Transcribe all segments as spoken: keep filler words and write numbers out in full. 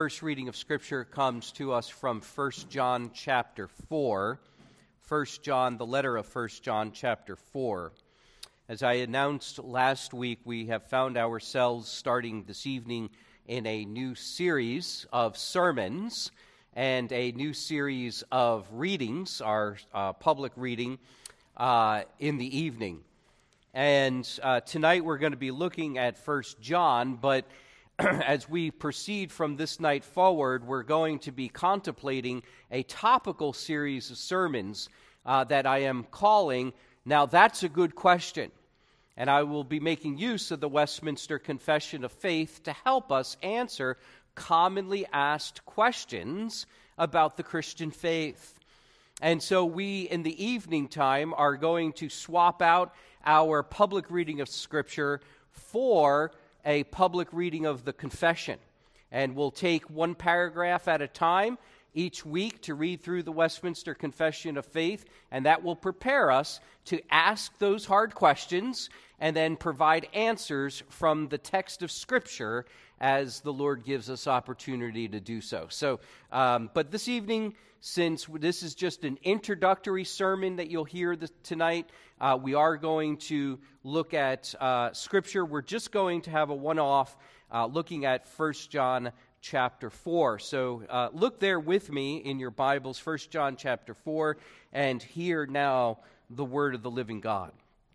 First reading of Scripture comes to us from First John chapter four. First John, the letter of First John chapter four. As I announced last week, we have found ourselves starting this evening in a new series of sermons and a new series of readings, our uh, public reading uh, in the evening. And uh, tonight we're going to be looking at First John, but as we proceed from this night forward, we're going to be contemplating a topical series of sermons uh, that I am calling, Now That's a Good Question. And I will be making use of the Westminster Confession of Faith to help us answer commonly asked questions about the Christian faith. And so we, in the evening time, are going to swap out our public reading of Scripture for a public reading of the confession. And we'll take one paragraph at a time each week to read through the Westminster Confession of Faith, and that will prepare us to ask those hard questions and then provide answers from the text of Scripture as the Lord gives us opportunity to do so. So, um, but this evening, since this is just an introductory sermon that you'll hear this, tonight, uh, we are going to look at uh, Scripture. We're just going to have a one-off uh, looking at First John chapter four. So uh, look there with me in your Bibles, First John chapter four, and hear now the word of the living God.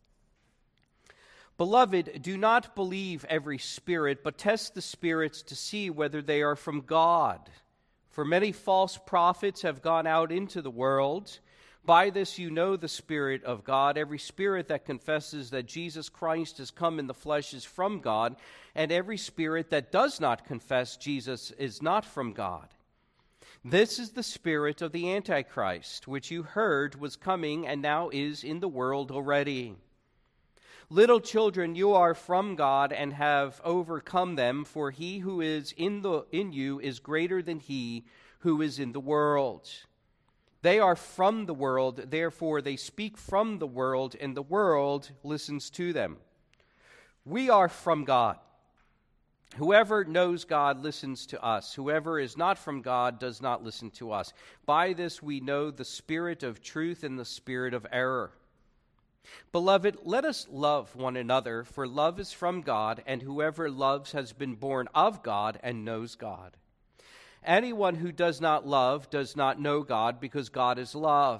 Beloved, do not believe every spirit, but test the spirits to see whether they are from God. For many false prophets have gone out into the world. By this you know the Spirit of God. Every spirit that confesses that Jesus Christ has come in the flesh is from God, and every spirit that does not confess Jesus is not from God. This is the spirit of the Antichrist, which you heard was coming and now is in the world already. Little children, you are from God and have overcome them, for he who is in the in you is greater than he who is in the world. They are from the world, therefore they speak from the world, and the world listens to them. We are from God. Whoever knows God listens to us. Whoever is not from God does not listen to us. By this we know the spirit of truth and the spirit of error. Beloved, let us love one another, for love is from God, and whoever loves has been born of God and knows God. Anyone who does not love does not know God, because God is love.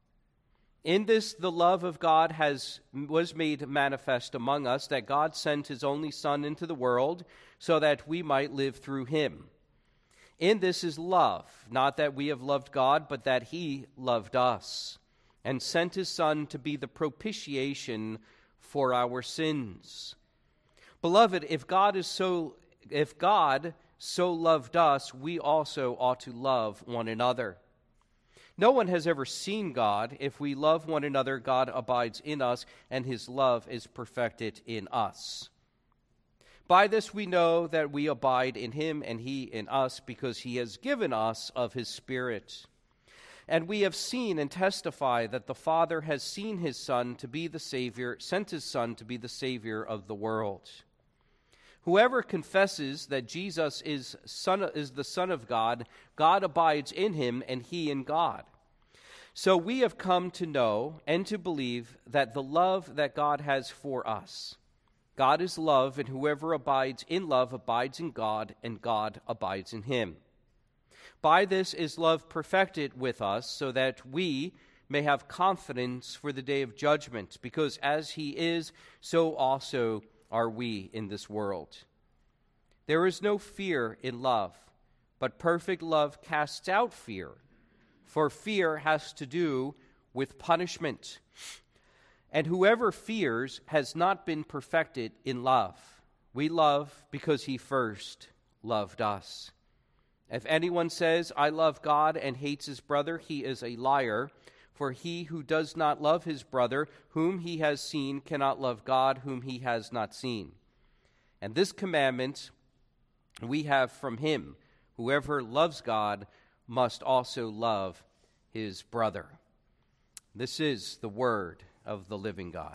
In this the love of God has was made manifest among us, that God sent his only Son into the world, so that we might live through him. In this is love, not that we have loved God, but that he loved us, and sent his Son to be the propitiation for our sins. Beloved, if God is so if God so loved us, we also ought to love one another. No one has ever seen God. If we love one another, God abides in us, and his love is perfected in us. By this we know that we abide in him and he in us, because he has given us of his Spirit. And we have seen and testify that the Father has seen his Son to be the Savior, sent his Son to be the Savior of the world. Whoever confesses that Jesus is son is the Son of God, God abides in him, and he in God. So we have come to know and to believe that the love that God has for us. God is love, and whoever abides in love abides in God, and God abides in him. By this is love perfected with us, so that we may have confidence for the day of judgment, because as he is, so also are we in this world. There is no fear in love, but perfect love casts out fear, for fear has to do with punishment. And whoever fears has not been perfected in love. We love because he first loved us. If anyone says, I love God, and hates his brother, he is a liar. For he who does not love his brother, whom he has seen, cannot love God, whom he has not seen. And this commandment we have from him: whoever loves God must also love his brother. This is the word of the living God.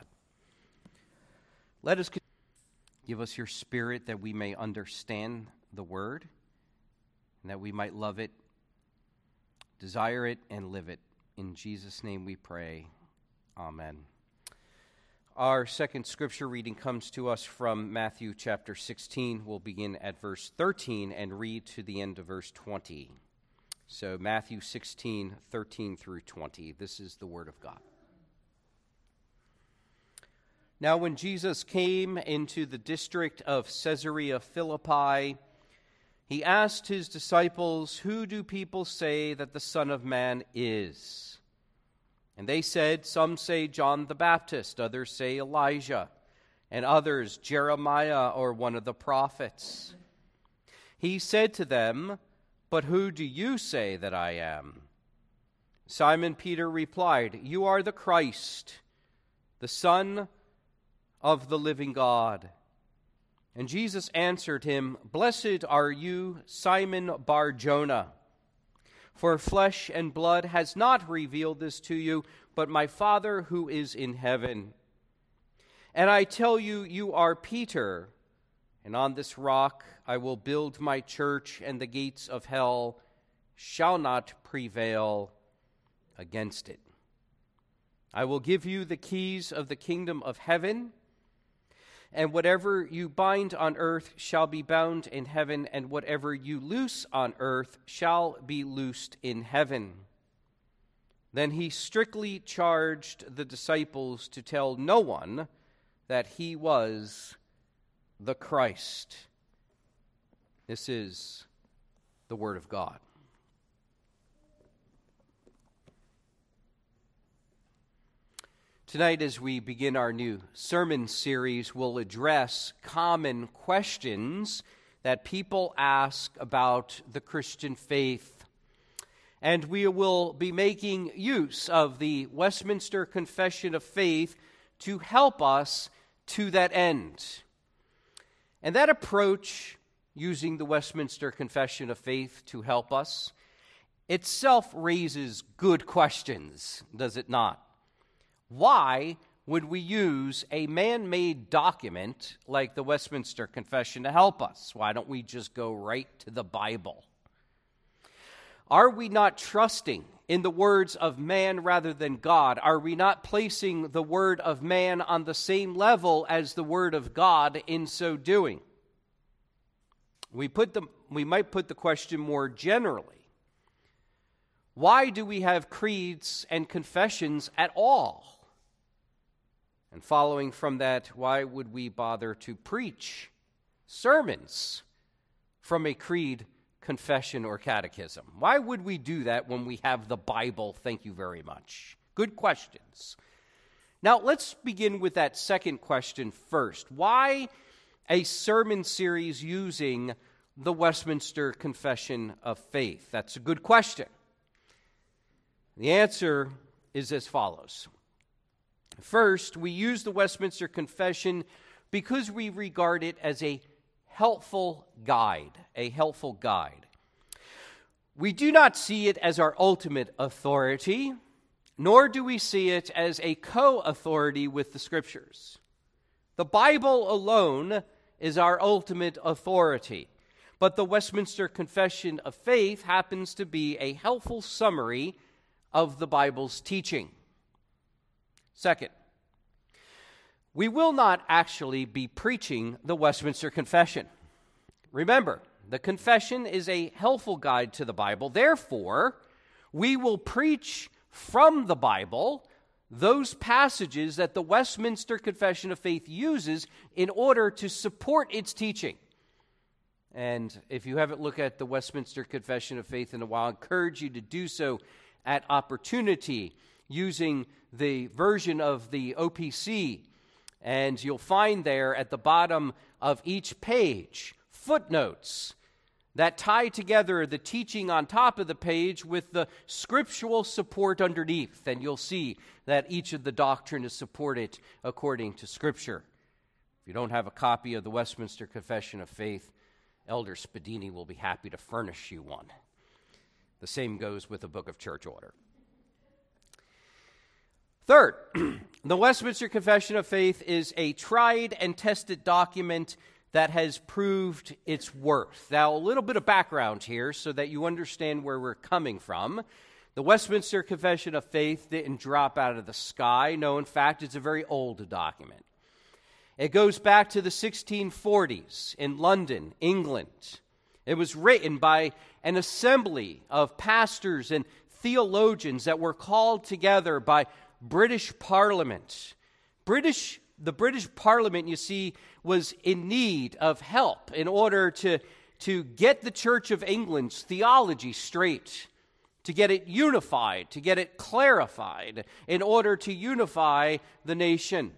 Let us give us your Spirit that we may understand the word. and that we might love it, desire it, and live it. In Jesus' name we pray. Amen. Our second scripture reading comes to us from Matthew chapter sixteen. We'll begin at verse thirteen and read to the end of verse twenty. So Matthew sixteen, thirteen through twenty. This is the word of God. Now when Jesus came into the district of Caesarea Philippi, he asked his disciples, "Who do people say that the Son of Man is?" And they said, "Some say John the Baptist, others say Elijah, and others Jeremiah or one of the prophets." He said to them, "But who do you say that I am?" Simon Peter replied, "You are the Christ, the Son of the living God." And Jesus answered him, "Blessed are you, Simon Bar-Jonah, for flesh and blood has not revealed this to you, but my Father who is in heaven. And I tell you, you are Peter, and on this rock I will build my church, and the gates of hell shall not prevail against it. I will give you the keys of the kingdom of heaven, and whatever you bind on earth shall be bound in heaven, and whatever you loose on earth shall be loosed in heaven." Then he strictly charged the disciples to tell no one that he was the Christ. This is the word of God. Tonight, as we begin our new sermon series, we'll address common questions that people ask about the Christian faith. And we will be making use of the Westminster Confession of Faith to help us to that end. And that approach, using the Westminster Confession of Faith to help us, itself raises good questions, does it not? Why would we use a man-made document like the Westminster Confession to help us? Why don't we just go right to the Bible? Are we not trusting in the words of man rather than God? Are we not placing the word of man on the same level as the word of God in so doing? We put the, we might put the question more generally. Why do we have creeds and confessions at all? And following from that, why would we bother to preach sermons from a creed, confession, or catechism? Why would we do that when we have the Bible? Thank you very much. Good questions. Now, let's begin with that second question first. Why a sermon series using the Westminster Confession of Faith? That's a good question. The answer is as follows. First, we use the Westminster Confession because we regard it as a helpful guide, a helpful guide. We do not see it as our ultimate authority, nor do we see it as a co-authority with the Scriptures. The Bible alone is our ultimate authority, but the Westminster Confession of Faith happens to be a helpful summary of the Bible's teaching. Second, we will not actually be preaching the Westminster Confession. Remember, the confession is a helpful guide to the Bible. Therefore, we will preach from the Bible those passages that the Westminster Confession of Faith uses in order to support its teaching. And if you haven't looked at the Westminster Confession of Faith in a while, I encourage you to do so at opportunity using the version of the O P C. And you'll find there at the bottom of each page footnotes that tie together the teaching on top of the page with the scriptural support underneath. And you'll see that each of the doctrine is supported according to Scripture. If you don't have a copy of the Westminster Confession of Faith, Elder Spadini will be happy to furnish you one. The same goes with the Book of Church Order. Third, the Westminster Confession of Faith is a tried and tested document that has proved its worth. Now, a little bit of background here so that you understand where we're coming from. The Westminster Confession of Faith didn't drop out of the sky. No, in fact, it's a very old document. It goes back to the sixteen forties in London, England. It was written by an assembly of pastors and theologians that were called together by British Parliament. British, the British Parliament, you see, was in need of help in order to, to get the Church of England's theology straight, to get it unified, to get it clarified, in order to unify the nation.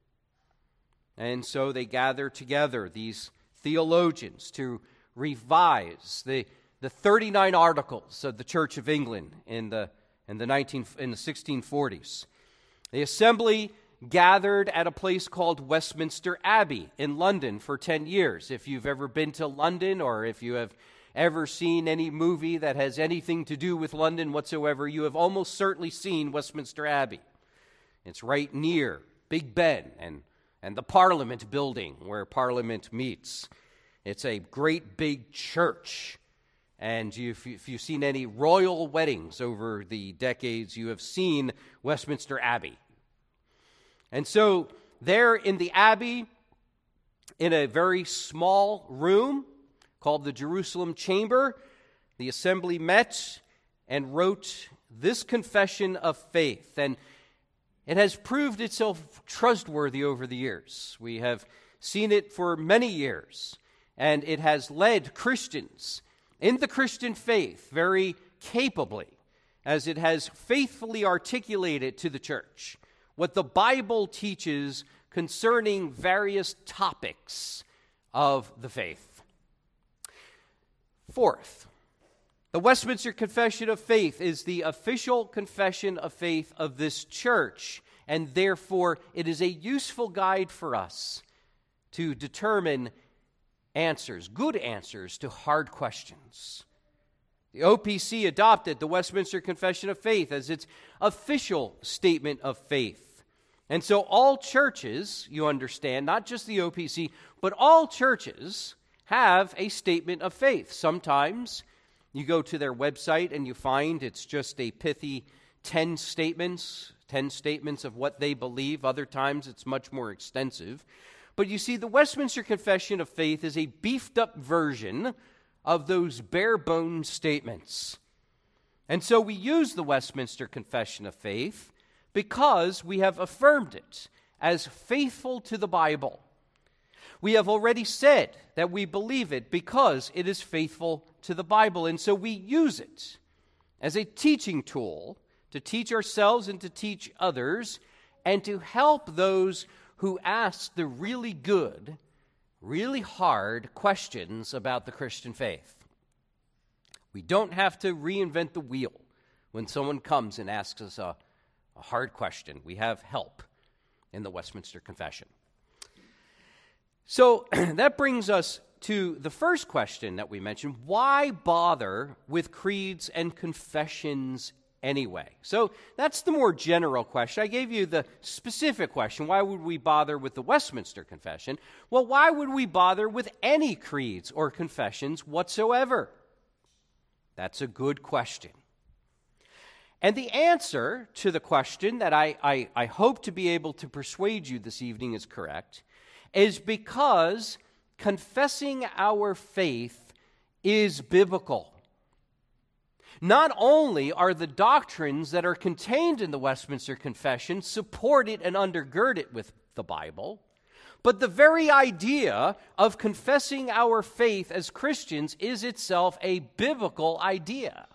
And so they gather together, these theologians, to revise the, the thirty-nine articles of the Church of England in the, in the, nineteen, in the sixteen forties. The assembly gathered at a place called Westminster Abbey in London for ten years. If you've ever been to London, or if you have ever seen any movie that has anything to do with London whatsoever, you have almost certainly seen Westminster Abbey. It's right near Big Ben and and the Parliament building where Parliament meets. It's a great big church. And if you've seen any royal weddings over the decades, you have seen Westminster Abbey. And so there in the Abbey, in a very small room called the Jerusalem Chamber, the assembly met and wrote this confession of faith. And it has proved itself trustworthy over the years. We have seen it for many years, and it has led Christians in the Christian faith very capably, as it has faithfully articulated to the church what the Bible teaches concerning various topics of the faith. Fourth, the Westminster Confession of Faith is the official confession of faith of this church, and therefore it is a useful guide for us to determine answers, good answers to hard questions. The O P C adopted the Westminster Confession of Faith as its official statement of faith. And so all churches, you understand, not just the O P C, but all churches have a statement of faith. Sometimes you go to their website and you find it's just a pithy ten statements, ten statements of what they believe. Other times it's much more extensive. But you see, the Westminster Confession of Faith is a beefed-up version of those bare-bones statements. And so we use the Westminster Confession of Faith because we have affirmed it as faithful to the Bible. We have already said that we believe it because it is faithful to the Bible, and so we use it as a teaching tool to teach ourselves and to teach others, and to help those who ask the really good, really hard questions about the Christian faith. We don't have to reinvent the wheel when someone comes and asks us a, a hard question. We have help in the Westminster Confession. So that brings us to the first question that we mentioned. Why bother with creeds and confessions anyway? So that's the more general question. I gave you the specific question. Why would we bother with the Westminster Confession? Well, why would we bother with any creeds or confessions whatsoever? That's a good question. And the answer to the question that I, I, I hope to be able to persuade you this evening is correct, is because confessing our faith is biblical. Not only are the doctrines that are contained in the Westminster Confession supported and undergirded with the Bible, but the very idea of confessing our faith as Christians is itself a biblical idea.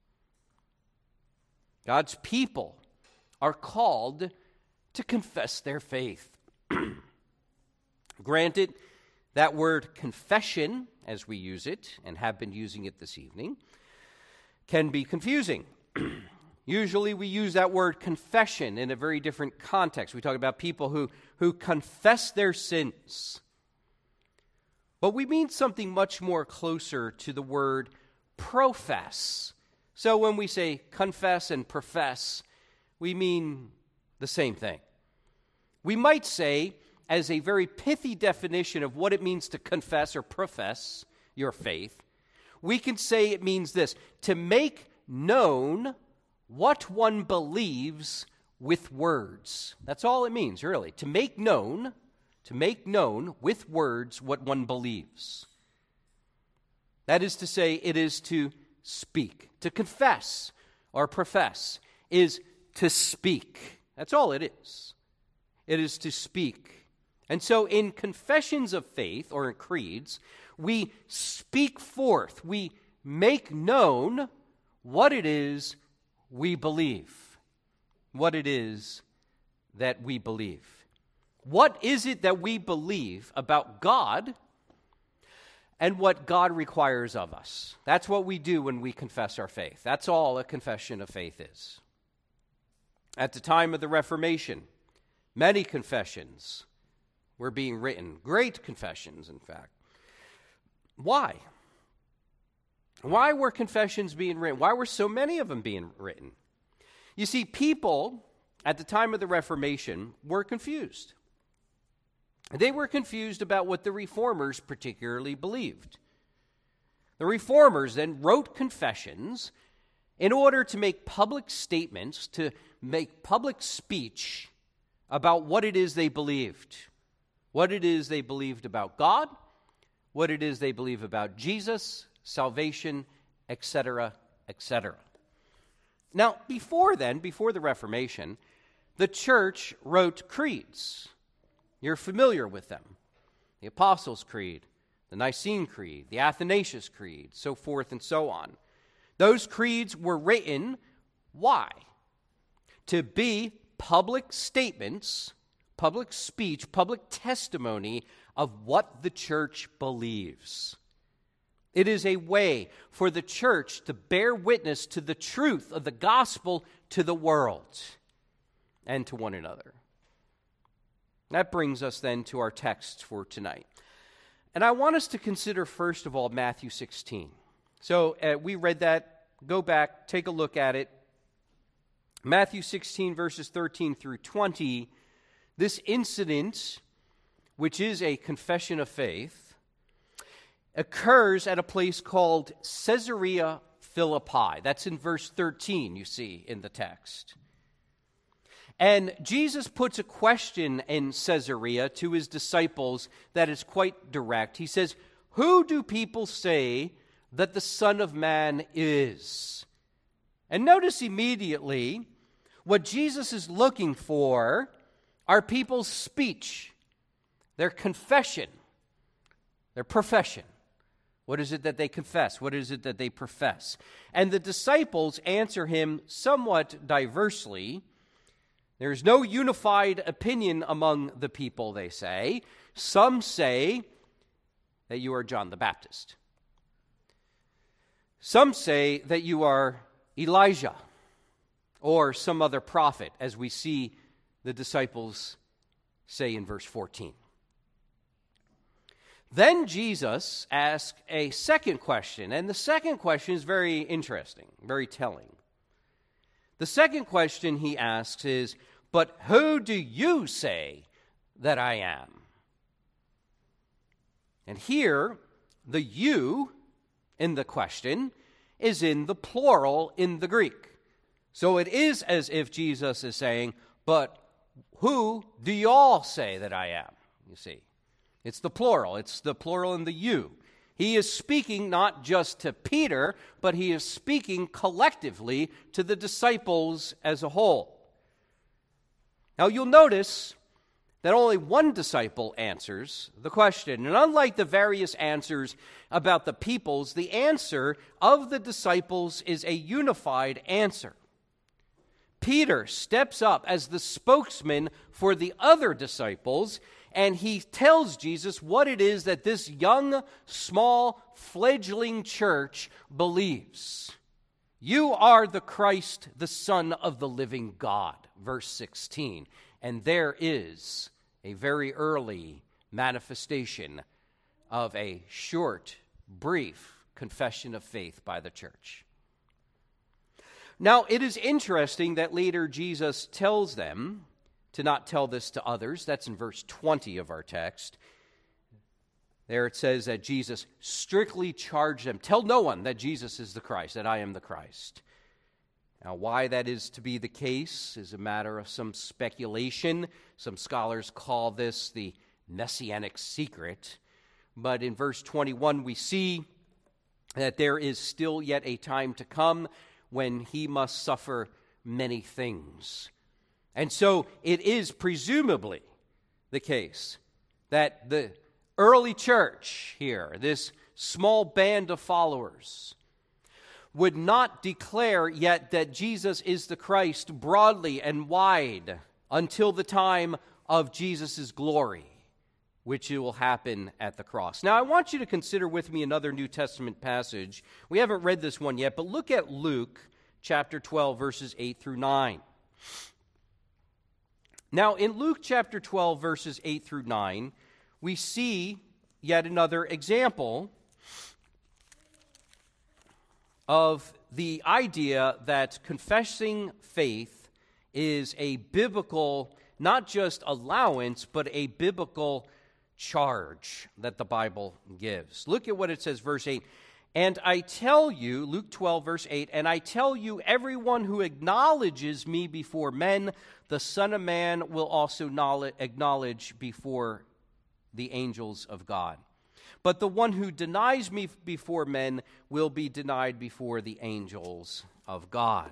God's people are called to confess their faith. Granted, that word confession, as we use it, and have been using it this evening, can be confusing. Usually we use that word confession in a very different context. We talk about people who, who confess their sins. But we mean something much more closer to the word profess. So when we say confess and profess, we mean the same thing. We might say, as a very pithy definition of what it means to confess or profess your faith, we can say it means this: to make known what one believes with words. That's all it means, really. To make known, to make known with words what one believes. That is to say, it is to speak. To confess or profess is to speak. That's all it is. It is to speak. And so in confessions of faith, or in creeds, we speak forth, we make known what it is we believe. What it is that we believe. What is it that we believe about God and what God requires of us? That's what we do when we confess our faith. That's all a confession of faith is. At the time of the Reformation, many confessions were being written. Great confessions, in fact. Why? Why were confessions being written? Why were so many of them being written? You see, people at the time of the Reformation were confused. They were confused about what the Reformers particularly believed. The Reformers then wrote confessions in order to make public statements, to make public speech about what it is they believed. What it is they believed about God, what it is they believe about Jesus, salvation, et cetera, et cetera. Now, before then, before the Reformation, the church wrote creeds. You're familiar with them. The Apostles' Creed, the Nicene Creed, the Athanasius Creed, so forth and so on. Those creeds were written, why? To be public statements, public speech, public testimony of what the church believes. It is a way for the church to bear witness to the truth of the gospel to the world and to one another. That brings us then to our text for tonight. And I want us to consider, first of all, Matthew sixteen. So uh, we read that. Go back, take a look at it. Matthew sixteen, verses thirteen through twenty. This incident, which is a confession of faith, occurs at a place called Caesarea Philippi. That's in verse thirteen, you see, in the text. And Jesus puts a question in Caesarea to his disciples that is quite direct. He says, "Who do people say that the Son of Man is?" And notice immediately what Jesus is looking for are people's speech, their confession, their profession. What is it that they confess? What is it that they profess? And the disciples answer him somewhat diversely. There's no unified opinion among the people, they say. Some say that you are John the Baptist. Some say that you are Elijah or some other prophet, as we see the disciples say in verse fourteen. Then Jesus asked a second question, and the second question is very interesting, very telling. The second question he asks is, "But who do you say that I am?" And here, the you in the question is in the plural in the Greek. So it is as if Jesus is saying, "But who do y'all say that I am?" You see, it's the plural. It's the plural in the you. He is speaking not just to Peter, but he is speaking collectively to the disciples as a whole. Now you'll notice that only one disciple answers the question. And unlike the various answers about the peoples, the answer of the disciples is a unified answer. Peter steps up as the spokesman for the other disciples, and he tells Jesus what it is that this young, small, fledgling church believes. You are the Christ, the Son of the living God, verse sixteen. And there is a very early manifestation of a short, brief confession of faith by the church. Now, it is interesting that later Jesus tells them to not tell this to others. That's in verse twenty of our text. There it says that Jesus strictly charged them, tell no one that Jesus is the Christ, that I am the Christ. Now, why that is to be the case is a matter of some speculation. Some scholars call this the messianic secret. But in verse twenty-one, we see that there is still yet a time to come when he must suffer many things. And so it is presumably the case that the early church here, this small band of followers, would not declare yet that Jesus is the Christ broadly and wide until the time of Jesus' glory, which will happen at the cross. Now, I want you to consider with me another New Testament passage. We haven't read this one yet, but look at Luke chapter twelve, verses eight through nine. Now, in Luke chapter twelve, verses eight through nine, we see yet another example of the idea that confessing faith is a biblical, not just allowance, but a biblical charge that the Bible gives. Look at what it says, verse eight. And I tell you, Luke twelve, verse eight, and I tell you, everyone who acknowledges me before men, the Son of Man will also acknowledge before the angels of God. But the one who denies me before men will be denied before the angels of God.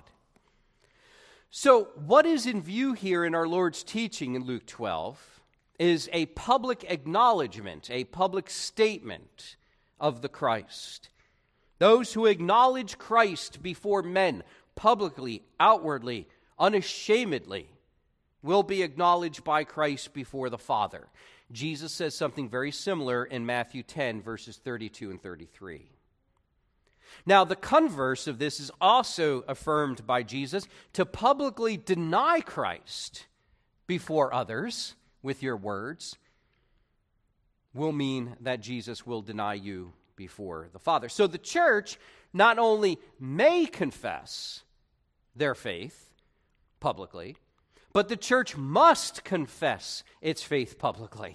So, what is in view here in our Lord's teaching in Luke twelve is a public acknowledgement, a public statement of the Christ. Those who acknowledge Christ before men, publicly, outwardly, unashamedly, will be acknowledged by Christ before the Father. Jesus says something very similar in Matthew ten, verses thirty-two and thirty-three. Now, the converse of this is also affirmed by Jesus. To publicly deny Christ before others with your words will mean that Jesus will deny you before the Father. So the church not only may confess their faith publicly, but the church must confess its faith publicly.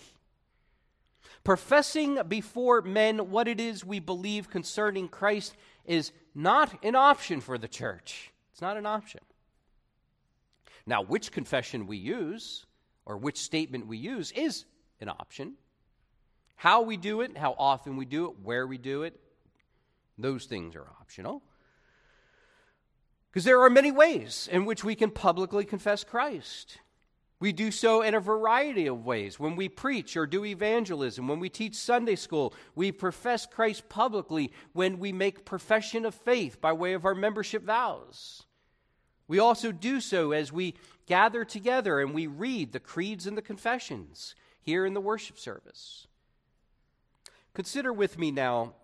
Professing before men what it is we believe concerning Christ is not an option for the church. It's not an option. Now, which confession we use, or which statement we use, is an option. How we do it, how often we do it, where we do it, those things are optional. Because there are many ways in which we can publicly confess Christ. We do so in a variety of ways. When we preach or do evangelism, when we teach Sunday school, we profess Christ publicly when we make profession of faith by way of our membership vows. We also do so as we gather together and we read the creeds and the confessions here in the worship service. Consider with me now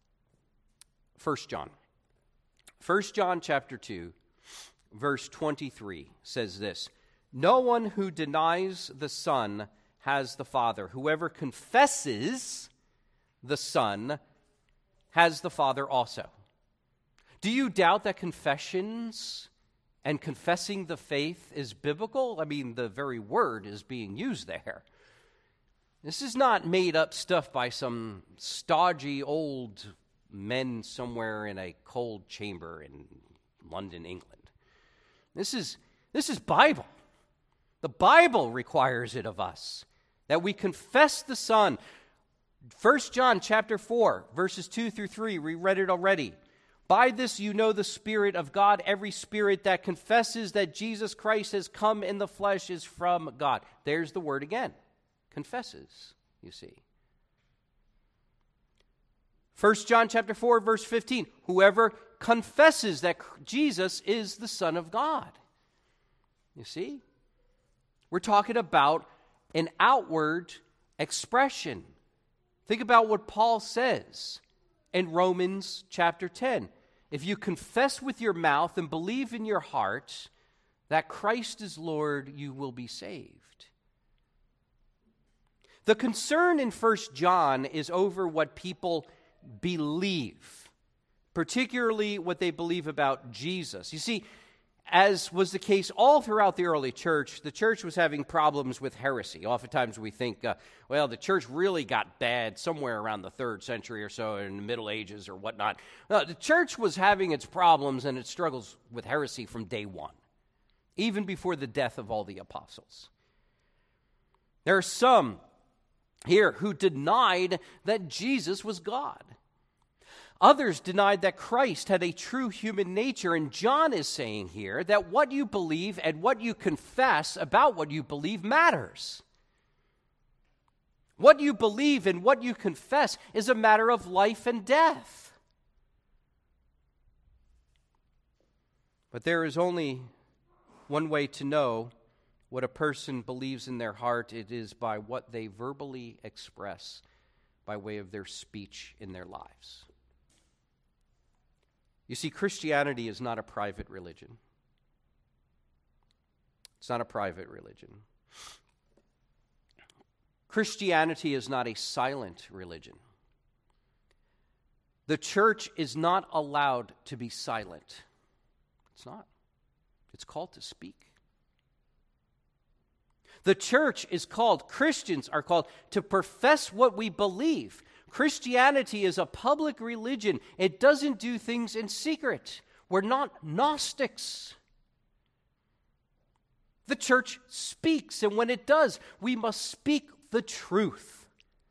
First John. First John chapter two, verse twenty-three says this: No one who denies the Son has the Father. Whoever confesses the Son has the Father also. Do you doubt that confessions and confessing the faith is biblical? I mean, the very word is being used there. This is not made up stuff by some stodgy old men somewhere in a cold chamber in London, England. This is this is Bible. The Bible requires it of us, that we confess the Son. First John chapter four, verses two through three, we read it already. By this you know the Spirit of God. Every spirit that confesses that Jesus Christ has come in the flesh is from God. There's the word again. Confesses, you see. First John chapter four, verse fifteen. Whoever confesses that Jesus is the Son of God. You see? We're talking about an outward expression. Think about what Paul says in Romans chapter ten. If you confess with your mouth and believe in your heart that Christ is Lord, you will be saved. The concern in First John is over what people believe, particularly what they believe about Jesus. You see, as was the case all throughout the early church, the church was having problems with heresy. Oftentimes we think, uh, well, the church really got bad somewhere around the third century or so in the Middle Ages or whatnot. No, the church was having its problems and its struggles with heresy from day one, even before the death of all the apostles. There are some here who denied that Jesus was God. Others denied that Christ had a true human nature, and John is saying here that what you believe and what you confess about what you believe matters. What you believe and what you confess is a matter of life and death. But there is only one way to know what a person believes in their heart. It is by what they verbally express by way of their speech in their lives. You see, Christianity is not a private religion. It's not a private religion. Christianity is not a silent religion. The church is not allowed to be silent. It's not. It's called to speak. The church is called, Christians are called to profess what we believe. Christianity is a public religion. It doesn't do things in secret. We're not Gnostics. The church speaks, and when it does, we must speak the truth.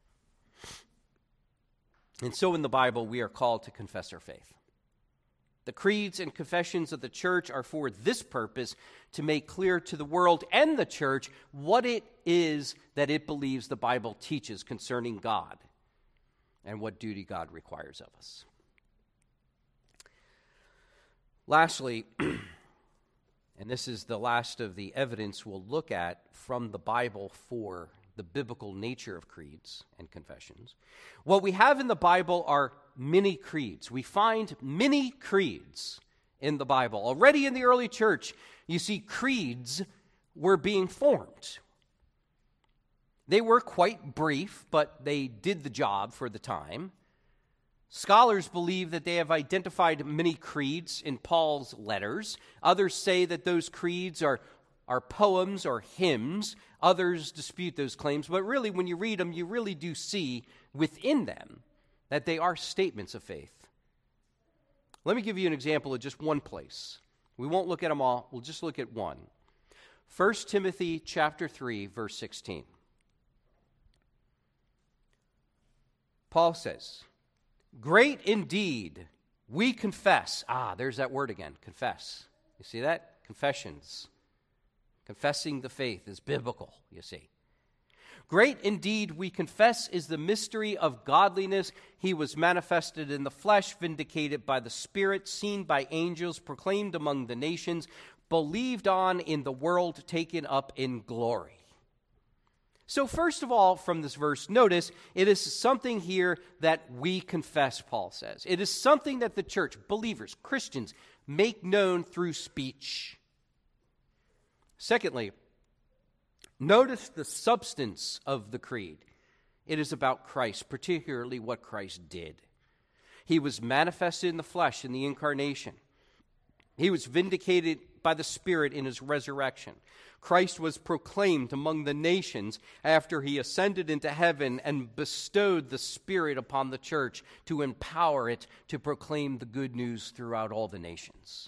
And so in the Bible, we are called to confess our faith. The creeds and confessions of the church are for this purpose, to make clear to the world and the church what it is that it believes the Bible teaches concerning God and what duty God requires of us. Lastly, and this is the last of the evidence we'll look at from the Bible for the biblical nature of creeds and confessions. What we have in the Bible are many creeds. We find many creeds in the Bible. Already in the early church, you see creeds were being formed. They were quite brief, but they did the job for the time. Scholars believe that they have identified many creeds in Paul's letters. Others say that those creeds are, are poems or hymns. Others dispute those claims, but really when you read them, you really do see within them that they are statements of faith. Let me give you an example of just one place. We won't look at them all. We'll just look at one. First Timothy chapter three, verse sixteen. Paul says, "Great indeed, we confess." Ah, there's that word again, confess. You see that? Confessions. Confessing the faith is biblical, you see. "Great indeed, we confess, is the mystery of godliness. He was manifested in the flesh, vindicated by the Spirit, seen by angels, proclaimed among the nations, believed on in the world, taken up in glory." So first of all, from this verse, notice it is something here that we confess, Paul says. It is something that the church, believers, Christians, make known through speech. Secondly, notice the substance of the creed. It is about Christ, particularly what Christ did. He was manifested in the flesh in the incarnation. He was vindicated by the Spirit in his resurrection. Christ was proclaimed among the nations after he ascended into heaven and bestowed the Spirit upon the church to empower it to proclaim the good news throughout all the nations.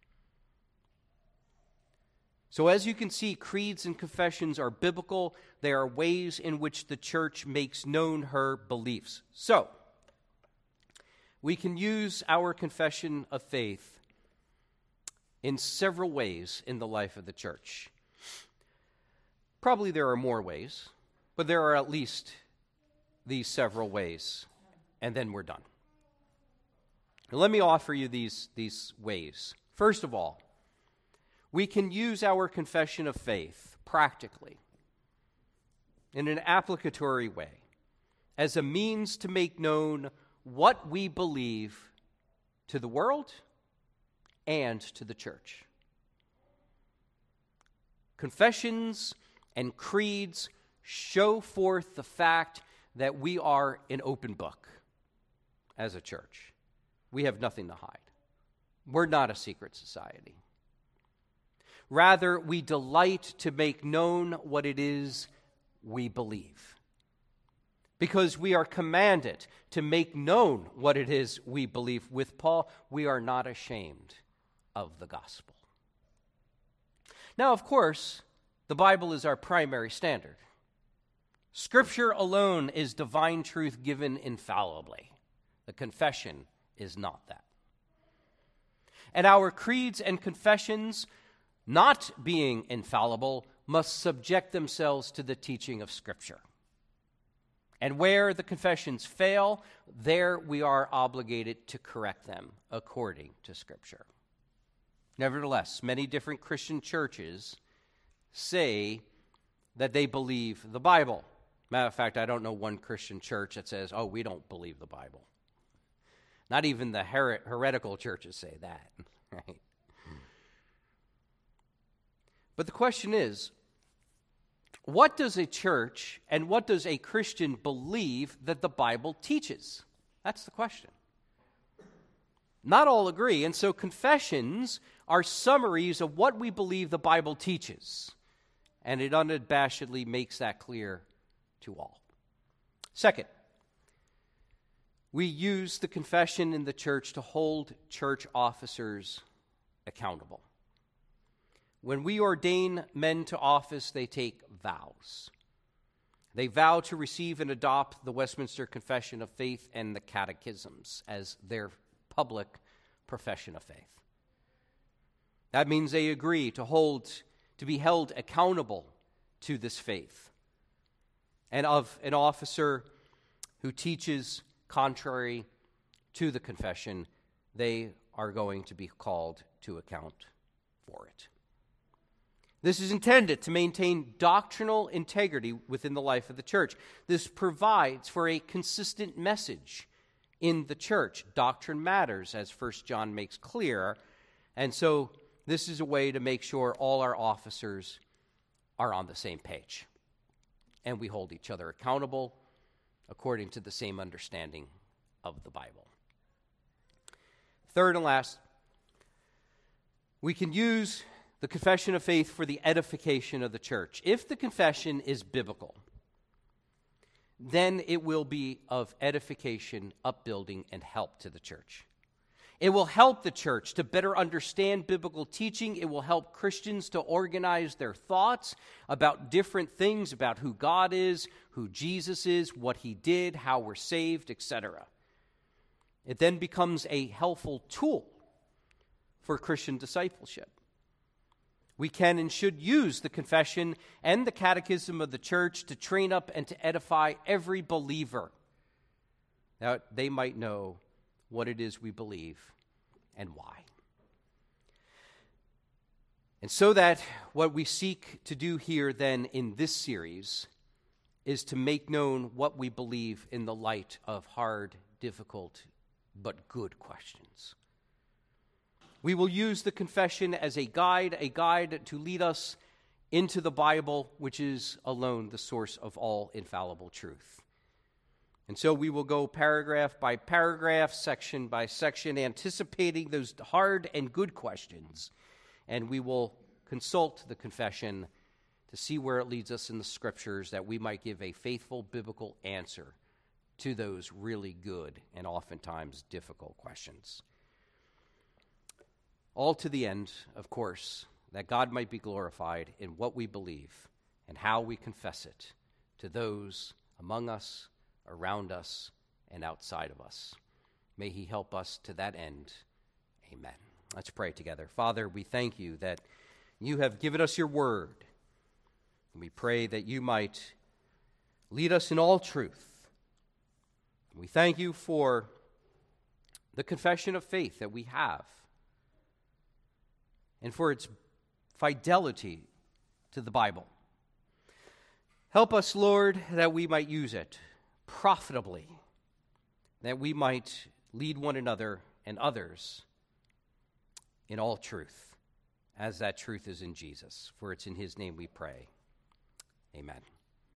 So as you can see, creeds and confessions are biblical. They are ways in which the church makes known her beliefs. So, we can use our confession of faith in several ways in the life of the church. Probably there are more ways, but there are at least these several ways, and then we're done. Now, let me offer you these, these ways. First of all, we can use our confession of faith practically, in an applicatory way, as a means to make known what we believe to the world and to the church. Confessions and creeds show forth the fact that we are an open book as a church. We have nothing to hide. We're not a secret society. Rather, we delight to make known what it is we believe. Because we are commanded to make known what it is we believe. With Paul, we are not ashamed of the gospel. Now, of course, the Bible is our primary standard. Scripture alone is divine truth given infallibly. The confession is not that. And our creeds and confessions, not being infallible, must subject themselves to the teaching of Scripture. And where the confessions fail, there we are obligated to correct them according to Scripture. Nevertheless, many different Christian churches say that they believe the Bible. Matter of fact, I don't know one Christian church that says, oh, we don't believe the Bible. Not even the her- heretical churches say that, right? But the question is, what does a church and what does a Christian believe that the Bible teaches? That's the question. Not all agree, and so confessions are summaries of what we believe the Bible teaches, and it unabashedly makes that clear to all. Second, we use the confession in the church to hold church officers accountable. When we ordain men to office, they take vows. They vow to receive and adopt the Westminster Confession of Faith and the catechisms as their public profession of faith. That means they agree to hold, to be held accountable to this faith. And of an officer who teaches contrary to the confession, they are going to be called to account for it. This is intended to maintain doctrinal integrity within the life of the church. This provides for a consistent message in the church. Doctrine matters, as First John makes clear, and so this is a way to make sure all our officers are on the same page, and we hold each other accountable according to the same understanding of the Bible. Third and last, we can use the confession of faith for the edification of the church. If the confession is biblical, then it will be of edification, upbuilding, and help to the church. It will help the church to better understand biblical teaching. It will help Christians to organize their thoughts about different things, about who God is, who Jesus is, what he did, how we're saved, et cetera. It then becomes a helpful tool for Christian discipleship. We can and should use the confession and the catechism of the church to train up and to edify every believer, that they might know what it is we believe and why. And so that what we seek to do here then in this series is to make known what we believe in the light of hard, difficult, but good questions. We will use the confession as a guide, a guide to lead us into the Bible, which is alone the source of all infallible truth. And so we will go paragraph by paragraph, section by section, anticipating those hard and good questions, and we will consult the confession to see where it leads us in the Scriptures, that we might give a faithful biblical answer to those really good and oftentimes difficult questions. All to the end, of course, that God might be glorified in what we believe and how we confess it to those among us, around us, and outside of us. May he help us to that end. Amen. Let's pray together. Father, we thank you that you have given us your word. And we pray that you might lead us in all truth. We thank you for the confession of faith that we have, and for its fidelity to the Bible. Help us, Lord, that we might use it profitably, that we might lead one another and others in all truth, as that truth is in Jesus. For it's in his name we pray. Amen.